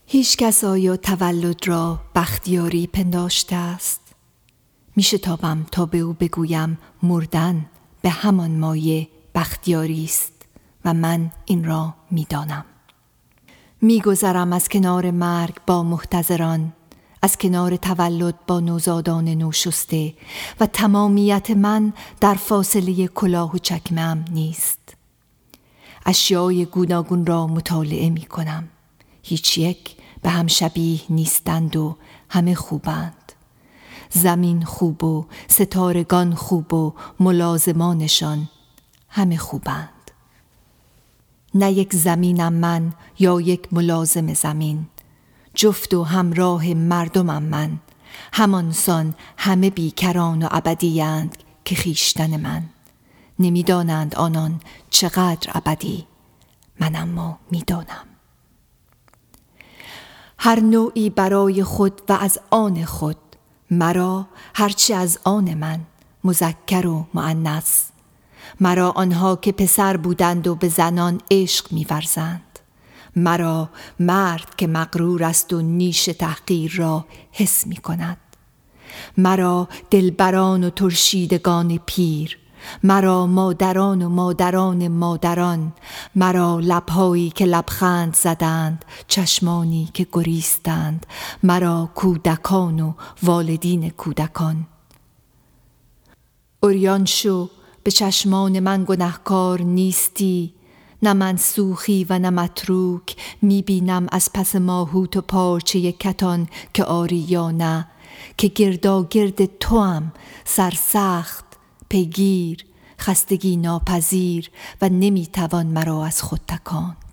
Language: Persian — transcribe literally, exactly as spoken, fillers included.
هیچ کس آیا تولد را بختیاری پنداشته است؟ می شتابم تا به او بگویم مردن به همان مایه بختیاری است و من این را می دانم. می گذرم از کنار مرگ با محتضران، از کنار تولد با نوزادان نوشسته و تمامیت من در فاصله کلاه و چکمه‌ام نیست. اشیای گوناگون را مطالعه می کنم. هیچ یک به هم شبیه نیستند و همه خوبند. زمین خوب و ستارگان خوب و ملازمانشان همه خوبند. نه یک زمینم من یا یک ملازم زمین، جفت و همراه مردمم من، همانسان همه بیکران و ابدی‌اند که خیشتن من. نمیدانند آنان چقدر ابدی، من اما میدانم. هر نوعی برای خود و از آن خود، مرا هرچی از آن من، مذکر و مؤنث. مرا آنها که پسر بودند و به زنان عشق می‌ورزند. مرا مرد که مغرور است و نیش تحقیر را حس می‌کند. مرا دلبران و ترشیدگان پیر. مرا مادران و مادران مادران. مرا لبهایی که لبخند زدند، چشمانی که گریستند. مرا کودکان و والدین کودکان. عریان شو، به چشمان من گنهکار نیستی. نه منسوخی و نه متروک، میبینم از پس ماهوت و پارچه کتان که آری یا نه، که گرداگرد توام، سرسخت، پیگیر، خستگی ناپذیر و نمیتوان مرا از خود تکان.